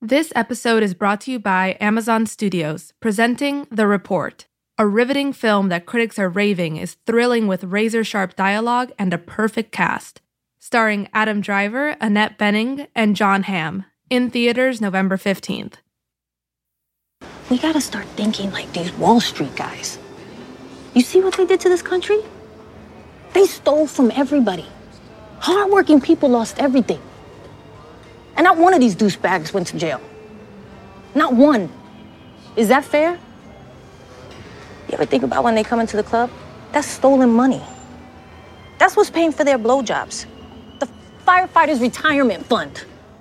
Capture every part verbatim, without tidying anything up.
This episode is brought to you by Amazon Studios, presenting The Report, a riveting film that critics are raving is thrilling with razor-sharp dialogue and a perfect cast. Starring Adam Driver, Annette Bening, and Jon Hamm. In theaters November fifteenth. We gotta start thinking like these Wall Street guys. You see what they did to this country? They stole from everybody. Hardworking people lost everything. And not one of these douchebags went to jail. Not one. Is that fair? You ever think about when they come into the club? That's stolen money. That's what's paying for their blowjobs. The firefighters' retirement fund.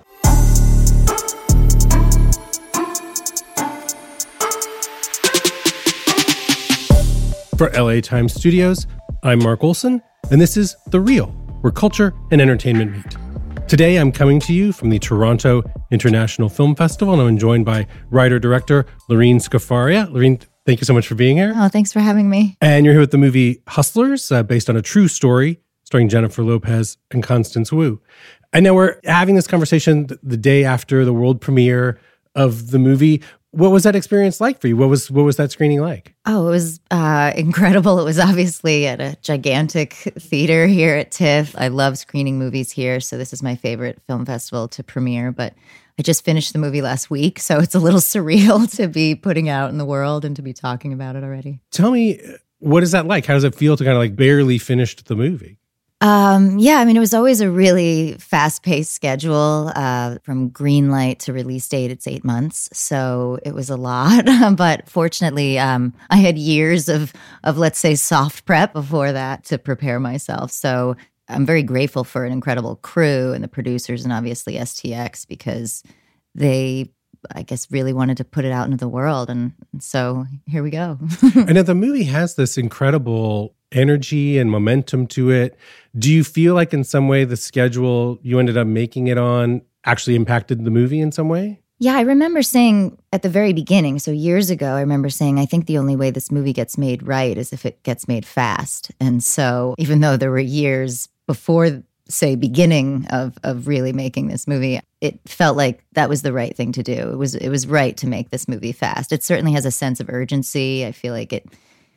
For L A Times Studios, I'm Mark Olson, and this is The Real, where culture and entertainment meet. Today, I'm coming to you from the Toronto International Film Festival, and I'm joined by writer-director Lorene Scafaria. Lorene, thank you so much for being here. Oh, thanks for having me. And you're here with the movie Hustlers, uh, based on a true story, starring Jennifer Lopez and Constance Wu. And now we're having this conversation the day after the world premiere of the movie. What was that experience like for you? What was what was that screening like? Oh, it was uh, incredible. It was obviously at a gigantic theater here at TIFF. I love screening movies here, so this is my favorite film festival to premiere. But I just finished the movie last week, so it's a little surreal to be putting out in the world and to be talking about it already. Tell me, what is that like? How does it feel to kind of like barely finish the movie? Um, yeah, I mean, it was always a really fast-paced schedule. Uh, from green light to release date, it's eight months. So it was a lot. But fortunately, um, I had years of, of, let's say, soft prep before that to prepare myself. So I'm very grateful for an incredible crew and the producers and obviously S T X because they, I guess, really wanted to put it out into the world. And so here we go. And the movie has this incredible energy and momentum to it. Do you feel like in some way the schedule you ended up making it on actually impacted the movie in some way? Yeah, I remember saying at the very beginning, so years ago, I remember saying, I think the only way this movie gets made right is if it gets made fast. And so even though there were years before, say, beginning of of really making this movie, it felt like that was the right thing to do. It was it was right to make this movie fast. It certainly has a sense of urgency. I feel like it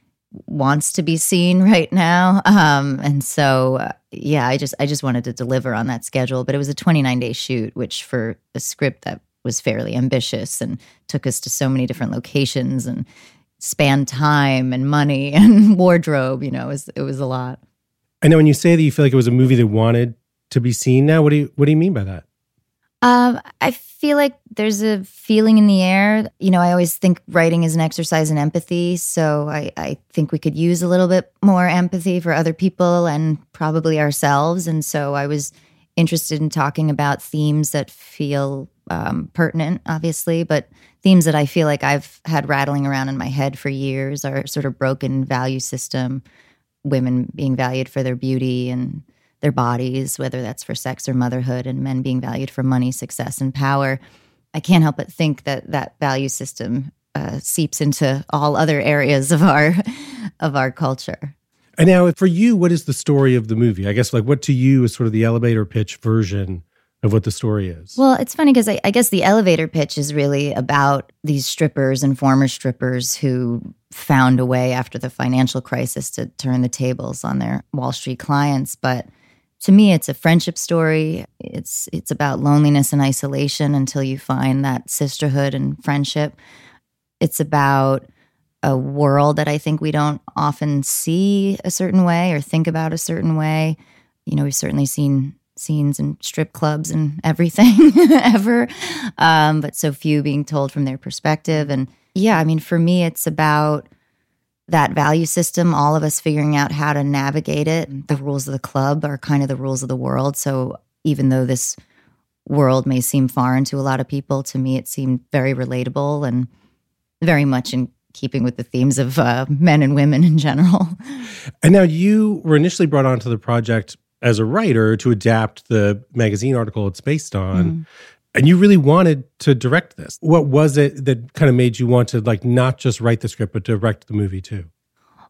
wants to be seen right now. Um, and so, uh, yeah, I just I just wanted to deliver on that schedule. But it was a twenty-nine day shoot, which for a script that was fairly ambitious and took us to so many different locations and spanned time and money and wardrobe, you know, it was, it was a lot. I know when you say that you feel like it was a movie that wanted to be seen now, what do you what do you mean by that? Um, I feel like there's a feeling in the air. You know, I always think writing is an exercise in empathy. So I, I think we could use a little bit more empathy for other people and probably ourselves. And so I was interested in talking about themes that feel um, pertinent, obviously, but themes that I feel like I've had rattling around in my head for years are sort of broken value system, women being valued for their beauty and their bodies, whether that's for sex or motherhood, and men being valued for money, success, and power. I can't help but think that that value system uh, seeps into all other areas of our of our culture. And now, for you, what is the story of the movie? I guess, like, what to you is sort of the elevator pitch version of what the story is? Well, it's funny because I, I guess the elevator pitch is really about these strippers and former strippers who found a way after the financial crisis to turn the tables on their Wall Street clients. But to me, it's a friendship story. It's it's about loneliness and isolation until you find that sisterhood and friendship. It's about a world that I think we don't often see a certain way or think about a certain way. You know, we've certainly seen scenes in strip clubs and everything ever, um, but so few being told from their perspective. And yeah, I mean, for me, it's about that value system, all of us figuring out how to navigate it. The rules of the club are kind of the rules of the world. So even though this world may seem foreign to a lot of people, to me, it seemed very relatable and very much in keeping with the themes of uh, men and women in general. And now you were initially brought onto the project as a writer to adapt the magazine article it's based on. Mm. And you really wanted to direct this. What was it that kind of made you want to, like, not just write the script, but direct the movie too?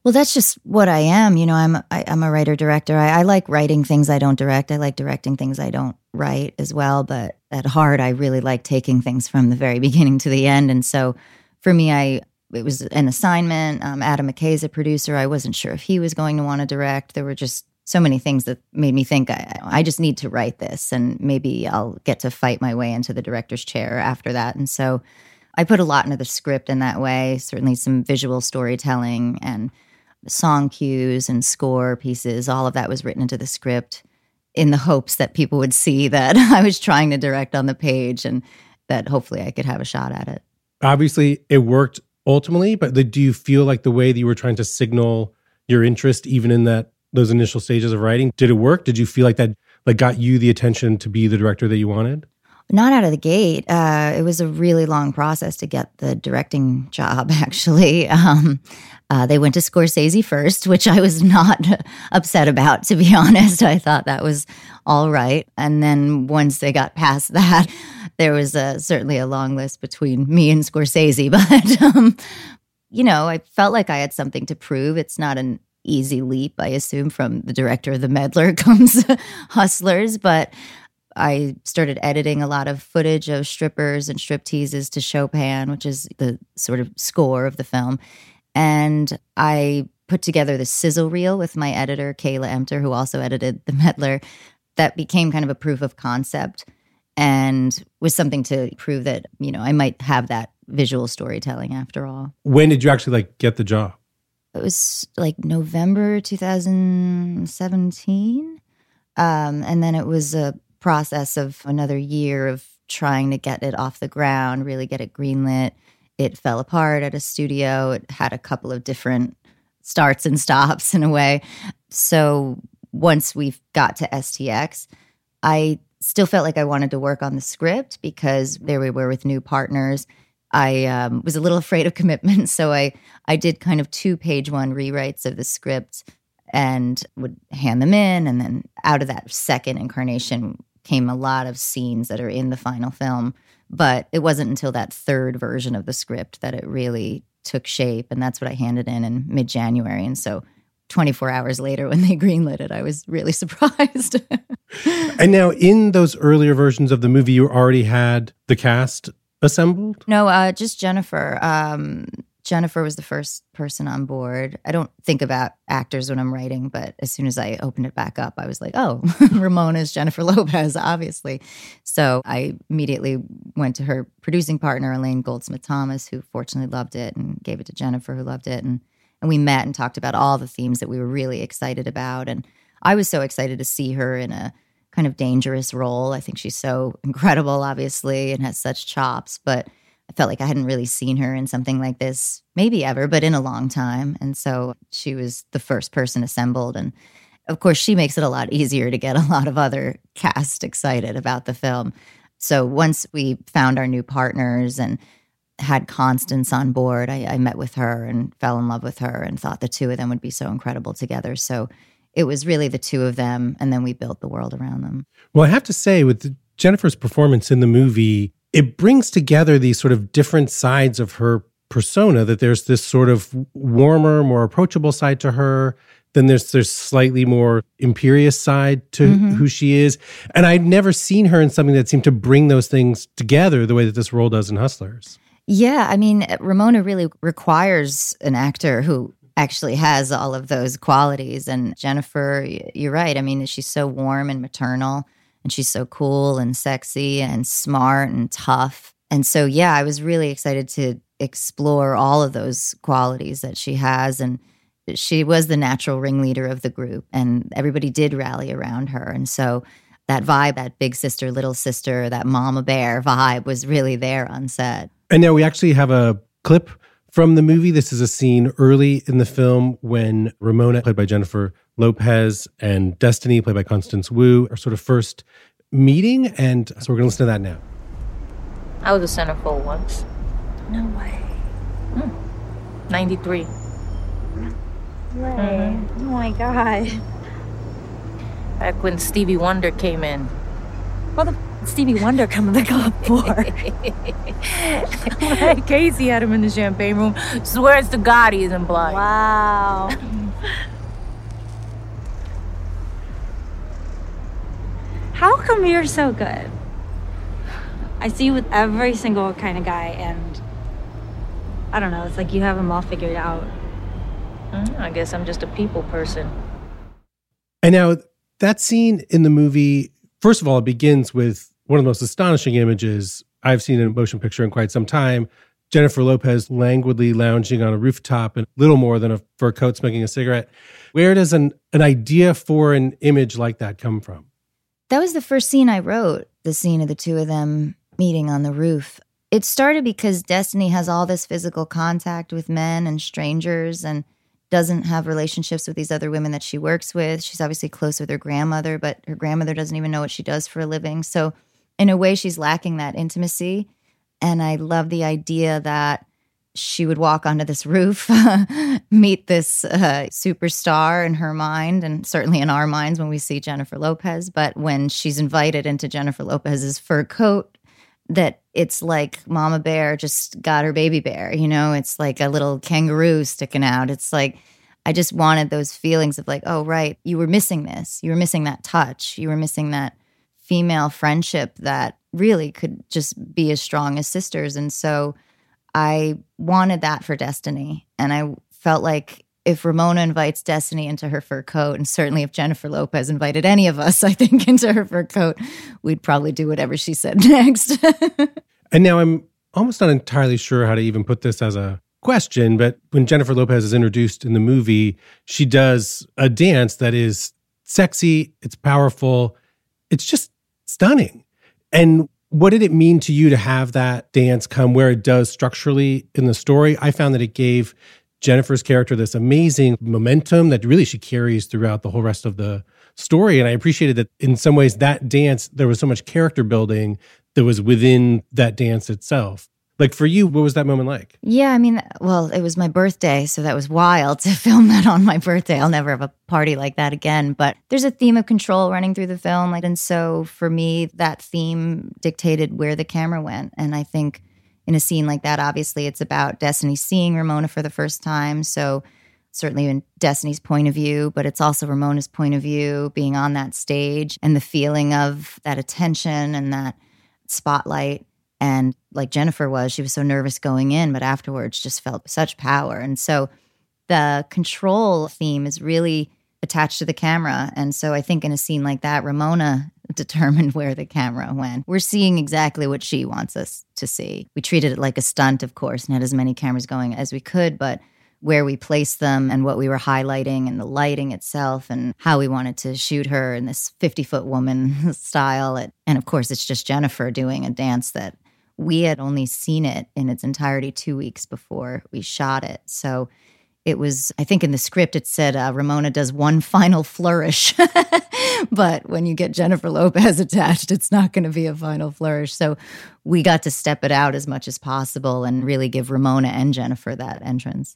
Well, that's just what I am. You know, I'm I, I'm a writer director. I, I like writing things I don't direct. I like directing things I don't write as well. But at heart, I really like taking things from the very beginning to the end. And so, for me, I it was an assignment. Um, Adam McKay's a producer. I wasn't sure if he was going to want to direct. There were just so many things that made me think I, I just need to write this, and maybe I'll get to fight my way into the director's chair after that. And so, I put a lot into the script in that way. Certainly, some visual storytelling and song cues and score pieces, all of that was written into the script in the hopes that people would see that I was trying to direct on the page and that hopefully I could have a shot at it. Obviously, it worked ultimately, but do you feel like the way that you were trying to signal your interest, even in that those initial stages of writing, did it work? Did you feel like that like got you the attention to be the director that you wanted? Not out of the gate. Uh, it was a really long process to get the directing job, actually. Um, uh, they went to Scorsese first, which I was not upset about, to be honest. I thought that was all right. And then once they got past that, there was a, certainly a long list between me and Scorsese. But, um, you know, I felt like I had something to prove. It's not an easy leap, I assume, from the director of The Meddler comes Hustlers, but I started editing a lot of footage of strippers and stripteases to Chopin, which is the sort of score of the film. And I put together the sizzle reel with my editor, Kayla Emter, who also edited The Meddler. That became kind of a proof of concept and was something to prove that, you know, I might have that visual storytelling after all. When did you actually like get the job? It was like November two thousand seventeen. Um, and then it was a process of another year of trying to get it off the ground, really get it greenlit. It fell apart at a studio. It had a couple of different starts and stops in a way. So once we got to S T X, I still felt like I wanted to work on the script because there we were with new partners. I um, was a little afraid of commitment, so I, I did kind of two page one rewrites of the script and would hand them in. And then out of that second incarnation came a lot of scenes that are in the final film. But it wasn't until that third version of the script that it really took shape. And that's what I handed in in mid-January. And so twenty-four hours later when they greenlit it, I was really surprised. And now in those earlier versions of the movie, you already had the cast assembled? No, uh, just Jennifer. Um, Jennifer was the first person on board. I don't think about actors when I'm writing, but as soon as I opened it back up, I was like, oh, Ramona's Jennifer Lopez, obviously. So I immediately went to her producing partner, Elaine Goldsmith-Thomas, who fortunately loved it, and gave it to Jennifer, who loved it. And, and we met and talked about all the themes that we were really excited about. And I was so excited to see her in a kind of dangerous role. I think she's so incredible, obviously, and has such chops, but I felt like I hadn't really seen her in something like this, maybe ever, but in a long time. And so she was the first person assembled. And of course, she makes it a lot easier to get a lot of other cast excited about the film. So once we found our new partners and had Constance on board, I, I met with her and fell in love with her and thought the two of them would be so incredible together. So it was really the two of them, and then we built the world around them. Well, I have to say, with Jennifer's performance in the movie, it brings together these sort of different sides of her persona, that there's this sort of warmer, more approachable side to her. Then there's there's slightly more imperious side to mm-hmm. who she is. And I'd never seen her in something that seemed to bring those things together the way that this role does in Hustlers. Yeah, I mean, Ramona really requires an actor who actually has all of those qualities. And Jennifer, you're right. I mean, she's so warm and maternal. And she's so cool and sexy and smart and tough. And so, yeah, I was really excited to explore all of those qualities that she has. And she was the natural ringleader of the group. And everybody did rally around her. And so that vibe, that big sister, little sister, that mama bear vibe was really there on set. And now we actually have a clip from the movie. This is a scene early in the film when Ramona, played by Jennifer Lopez, and Destiny, played by Constance Wu, are sort of first meeting. And so we're going to listen to that now. I was a centerfold once. No way. Hmm. ninety-three. No way. Mm-hmm. Oh my God. Back when Stevie Wonder came in. What the... Stevie Wonder come to the club for? Casey had him in the champagne room. Swears to God he isn't blind. Wow. How come you're so good? I see you with every single kind of guy, and I don't know, it's like you have them all figured out. Mm, I guess I'm just a people person. And now that scene in the movie, first of all, it begins with one of the most astonishing images I've seen in a motion picture in quite some time. Jennifer Lopez languidly lounging on a rooftop in little more than a fur coat, smoking a cigarette. Where does an, an idea for an image like that come from? That was the first scene I wrote, the scene of the two of them meeting on the roof. It started because Destiny has all this physical contact with men and strangers and doesn't have relationships with these other women that she works with. She's obviously close with her grandmother, but her grandmother doesn't even know what she does for a living. So in a way, she's lacking that intimacy. And I love the idea that she would walk onto this roof, meet this uh, superstar in her mind, and certainly in our minds when we see Jennifer Lopez. But when she's invited into Jennifer Lopez's fur coat, that it's like Mama Bear just got her baby bear, you know? It's like a little kangaroo sticking out. It's like, I just wanted those feelings of like, oh, right, you were missing this. You were missing that touch. You were missing that female friendship that really could just be as strong as sisters. And so I wanted that for Destiny. And I felt like if Ramona invites Destiny into her fur coat, and certainly if Jennifer Lopez invited any of us, I think, into her fur coat, we'd probably do whatever she said next. And now I'm almost not entirely sure how to even put this as a question, but when Jennifer Lopez is introduced in the movie, she does a dance that is sexy, it's powerful, it's just stunning. And what did it mean to you to have that dance come where it does structurally in the story? I found that it gave Jennifer's character this amazing momentum that really she carries throughout the whole rest of the story. And I appreciated that in some ways that dance, there was so much character building that was within that dance itself. Like for you, what was that moment like? Yeah, I mean, well, it was my birthday, so that was wild to film that on my birthday. I'll never have a party like that again. But there's a theme of control running through the film. Like, and so for me, that theme dictated where the camera went. And I think in a scene like that, obviously, it's about Destiny seeing Ramona for the first time. So certainly in Destiny's point of view, but it's also Ramona's point of view, being on that stage and the feeling of that attention and that spotlight. And like Jennifer was, she was so nervous going in, but afterwards just felt such power. And so the control theme is really attached to the camera. And so I think in a scene like that, Ramona determined where the camera went. We're seeing exactly what she wants us to see. We treated it like a stunt, of course, and had as many cameras going as we could, but where we placed them and what we were highlighting and the lighting itself and how we wanted to shoot her in this fifty-foot woman style. And of course, it's just Jennifer doing a dance that we had only seen it in its entirety two weeks before we shot it. So it was, I think in the script it said uh, Ramona does one final flourish. But when you get Jennifer Lopez attached, it's not going to be a final flourish. So we got to step it out as much as possible and really give Ramona and Jennifer that entrance.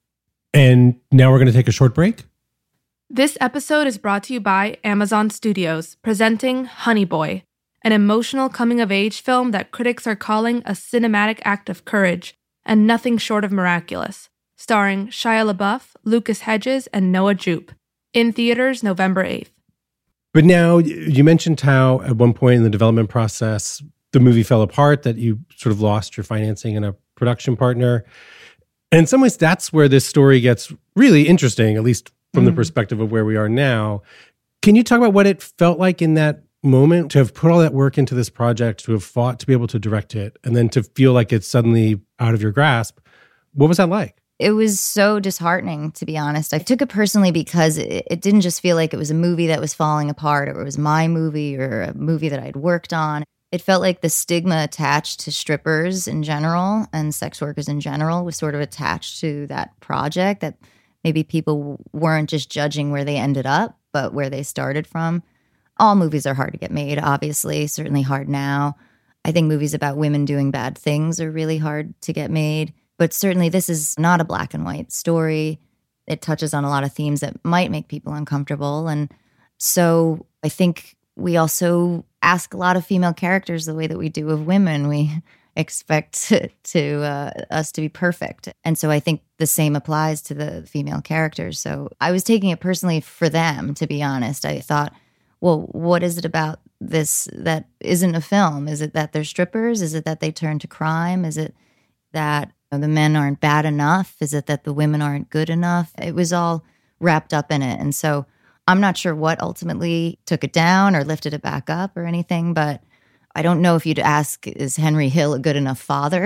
And now we're going to take a short break. This episode is brought to you by Amazon Studios, presenting Honey Boy, an emotional coming-of-age film that critics are calling a cinematic act of courage and nothing short of miraculous, starring Shia LaBeouf, Lucas Hedges, and Noah Jupe. In theaters November eighth. But now, you mentioned how at one point in the development process, the movie fell apart, that you sort of lost your financing and a production partner. And in some ways, that's where this story gets really interesting, at least from mm. the perspective of where we are now. Can you talk about what it felt like in that moment to have put all that work into this project, to have fought to be able to direct it, and then to feel like it's suddenly out of your grasp? What was that like? It was so disheartening, to be honest. I took it personally because it, it didn't just feel like it was a movie that was falling apart, or it was my movie or a movie that I'd worked on. It felt like the stigma attached to strippers in general and sex workers in general was sort of attached to that project, that maybe people weren't just judging where they ended up, but where they started from. All movies are hard to get made, obviously, certainly hard now. I think movies about women doing bad things are really hard to get made. But certainly this is not a black and white story. It touches on a lot of themes that might make people uncomfortable. And so I think we also ask a lot of female characters the way that we do of women. We expect to, to uh, us to be perfect. And so I think the same applies to the female characters. So I was taking it personally for them, to be honest. I thought, well, what is it about this that isn't a film? Is it that they're strippers? Is it that they turn to crime? Is it that the men aren't bad enough? Is it that the women aren't good enough? It was all wrapped up in it. And so I'm not sure what ultimately took it down or lifted it back up or anything, but I don't know if you'd ask, is Henry Hill a good enough father?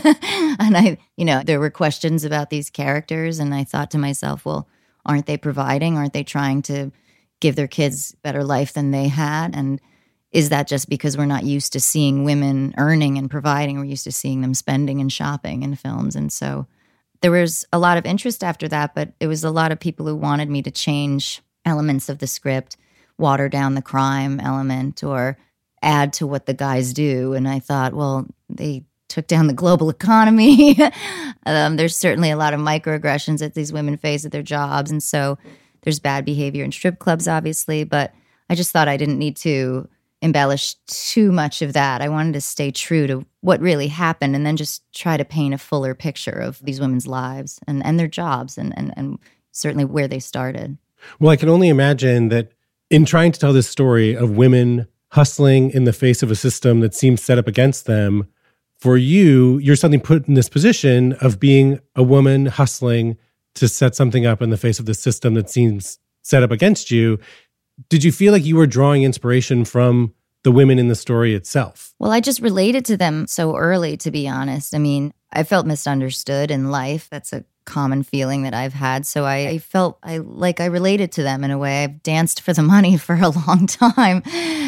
And I, you know, there were questions about these characters, and I thought to myself, well, aren't they providing? Aren't they trying to give their kids better life than they had? And is that just because we're not used to seeing women earning and providing? We're used to seeing them spending and shopping in films. And so there was a lot of interest after that, but it was a lot of people who wanted me to change elements of the script, water down the crime element, or add to what the guys do. And I thought, well, they took down the global economy. um, there's certainly a lot of microaggressions that these women face at their jobs. And so there's bad behavior in strip clubs, obviously. But I just thought I didn't need to embellish too much of that. I wanted to stay true to what really happened and then just try to paint a fuller picture of these women's lives and, and their jobs and, and, and certainly where they started. Well, I can only imagine that in trying to tell this story of women hustling in the face of a system that seems set up against them, for you, you're suddenly put in this position of being a woman hustling to set something up in the face of the system that seems set up against you. Did you feel like you were drawing inspiration from the women in the story itself? Well, I just related to them so early, to be honest. I mean, I felt misunderstood in life. That's a common feeling that I've had. So I, I felt I like I related to them in a way. I've danced for the money for a long time.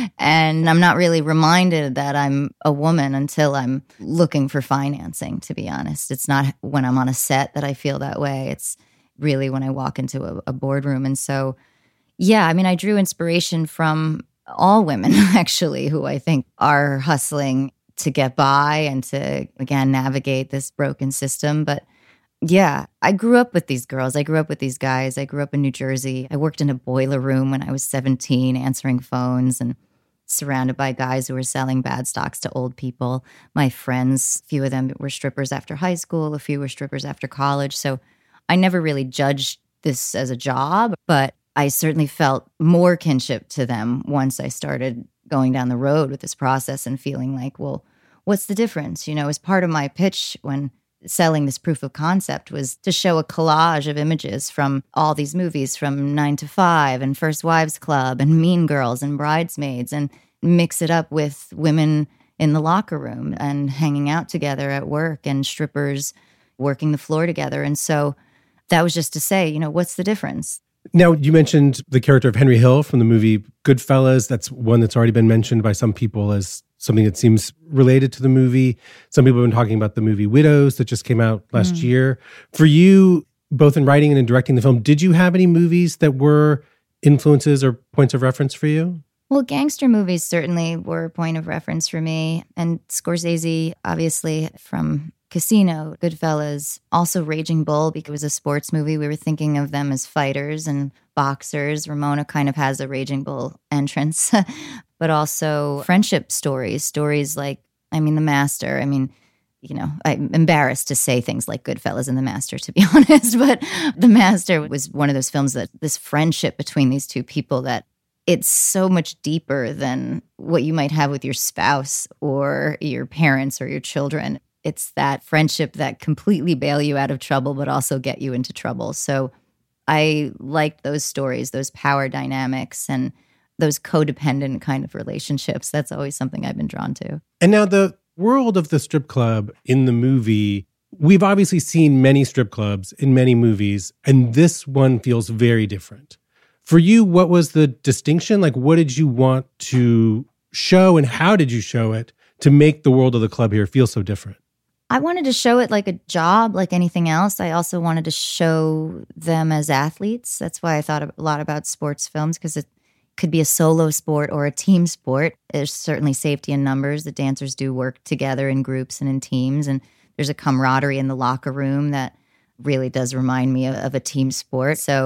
And I'm not really reminded that I'm a woman until I'm looking for financing, to be honest. It's not when I'm on a set that I feel that way. It's really when I walk into a, a boardroom. And so, yeah, I mean, I drew inspiration from all women, actually, who I think are hustling to get by and to, again, navigate this broken system. But yeah, I grew up with these girls. I grew up with these guys. I grew up in New Jersey. I worked in a boiler room when I was seventeen, answering phones and surrounded by guys who were selling bad stocks to old people. My friends, a few of them were strippers after high school. A few were strippers after college. So I never really judged this as a job, but I certainly felt more kinship to them once I started going down the road with this process and feeling like, well, what's the difference? You know, as part of my pitch when selling this proof of concept was to show a collage of images from all these movies, from Nine to Five and First Wives Club and Mean Girls and Bridesmaids, and mix it up with women in the locker room and hanging out together at work and strippers working the floor together. And so that was just to say, you know, what's the difference? Now, you mentioned the character of Henry Hill from the movie Goodfellas. That's one that's already been mentioned by some people as something that seems related to the movie. Some people have been talking about the movie Widows that just came out last mm. year. For you, both in writing and in directing the film, did you have any movies that were influences or points of reference for you? Well, gangster movies certainly were a point of reference for me. And Scorsese, obviously, from Casino, Goodfellas, also Raging Bull, because it was a sports movie. We were thinking of them as fighters and boxers. Ramona kind of has a Raging Bull entrance, but also friendship stories, stories like, I mean, The Master. I mean, you know, I'm embarrassed to say things like Goodfellas and The Master, to be honest, but The Master was one of those films that this friendship between these two people that it's so much deeper than what you might have with your spouse or your parents or your children. It's that friendship that completely bail you out of trouble, but also get you into trouble. So I liked those stories, those power dynamics, and those codependent kind of relationships. That's always something I've been drawn to. And now the world of the strip club in the movie, we've obviously seen many strip clubs in many movies, and this one feels very different. For you, what was the distinction? Like, what did you want to show, and how did you show it to make the world of the club here feel so different? I wanted to show it like a job, like anything else. I also wanted to show them as athletes. That's why I thought a lot about sports films, because it could be a solo sport or a team sport. There's certainly safety in numbers. The dancers do work together in groups and in teams, and there's a camaraderie in the locker room that really does remind me of, of a team sport. So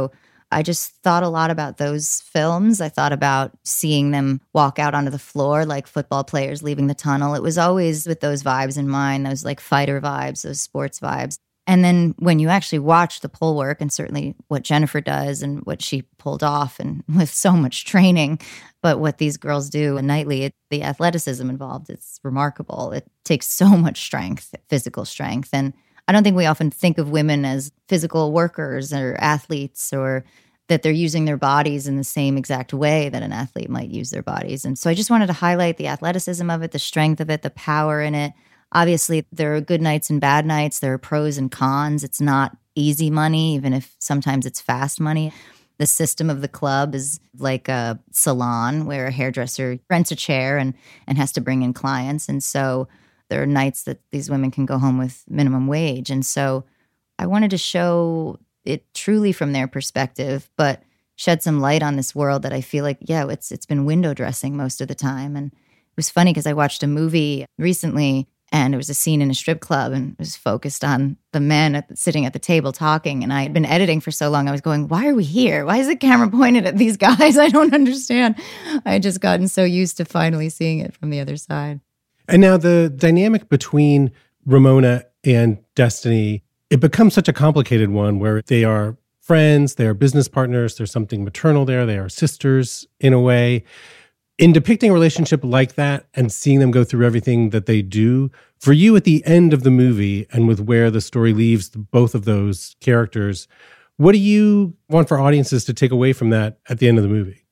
I just thought a lot about those films. I thought about seeing them walk out onto the floor like football players leaving the tunnel. It was always with those vibes in mind, those like fighter vibes, those sports vibes. And then when you actually watch the pole work, and certainly what Jennifer does and what she pulled off, and with so much training, but what these girls do nightly, it, the athleticism involved, it's remarkable. It takes so much strength, physical strength. And I don't think we often think of women as physical workers or athletes, or that they're using their bodies in the same exact way that an athlete might use their bodies. And so I just wanted to highlight the athleticism of it, the strength of it, the power in it. Obviously, there are good nights and bad nights. There are pros and cons. It's not easy money, even if sometimes it's fast money. The system of the club is like a salon where a hairdresser rents a chair and, and has to bring in clients. And so there are nights that these women can go home with minimum wage. And so I wanted to show it truly from their perspective, but shed some light on this world that I feel like, yeah, it's it's been window dressing most of the time. And it was funny because I watched a movie recently, and it was a scene in a strip club, and it was focused on the men at the, sitting at the table talking. And I had been editing for so long, I was going, why are we here? Why is the camera pointed at these guys? I don't understand. I had just gotten so used to finally seeing it from the other side. And now the dynamic between Ramona and Destiny, it becomes such a complicated one where they are friends, they are business partners, there's something maternal there, they are sisters in a way. In depicting a relationship like that and seeing them go through everything that they do, for you at the end of the movie and with where the story leaves both of those characters, what do you want for audiences to take away from that at the end of the movie?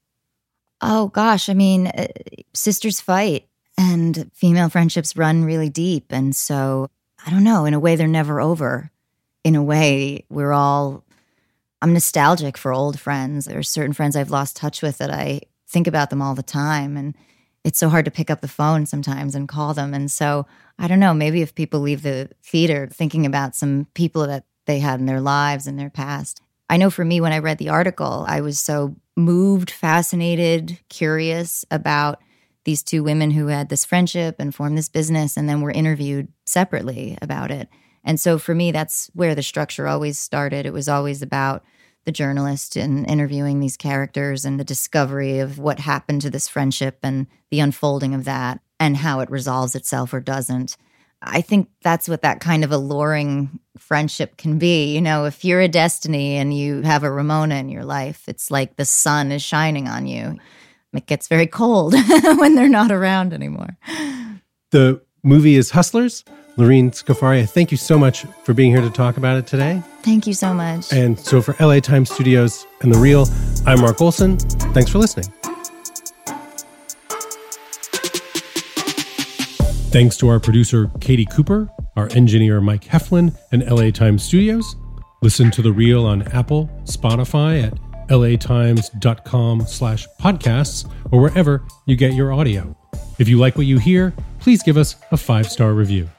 Oh, gosh. I mean, uh, sisters fight and female friendships run really deep. And so, I don't know, in a way, they're never over. In a way, we're all, I'm nostalgic for old friends. There are certain friends I've lost touch with that I think about them all the time. And it's so hard to pick up the phone sometimes and call them. And so, I don't know, maybe if people leave the theater thinking about some people that they had in their lives in their past. I know for me, when I read the article, I was so moved, fascinated, curious about these two women who had this friendship and formed this business and then were interviewed separately about it. And so for me, that's where the structure always started. It was always about the journalist and interviewing these characters and the discovery of what happened to this friendship and the unfolding of that and how it resolves itself or doesn't. I think that's what that kind of alluring friendship can be. You know, if you're a Destiny and you have a Ramona in your life, it's like the sun is shining on you. It gets very cold when they're not around anymore. The movie is Hustlers. Lorene Scafari, thank you so much for being here to talk about it today. Thank you so much. And so for L A Times Studios and The Real, I'm Mark Olson. Thanks for listening. Thanks to our producer, Katie Cooper, our engineer, Mike Heflin, and L A Times Studios. Listen to The Real on Apple, Spotify, at latimes.com slash podcasts, or wherever you get your audio. If you like what you hear, please give us a five-star review.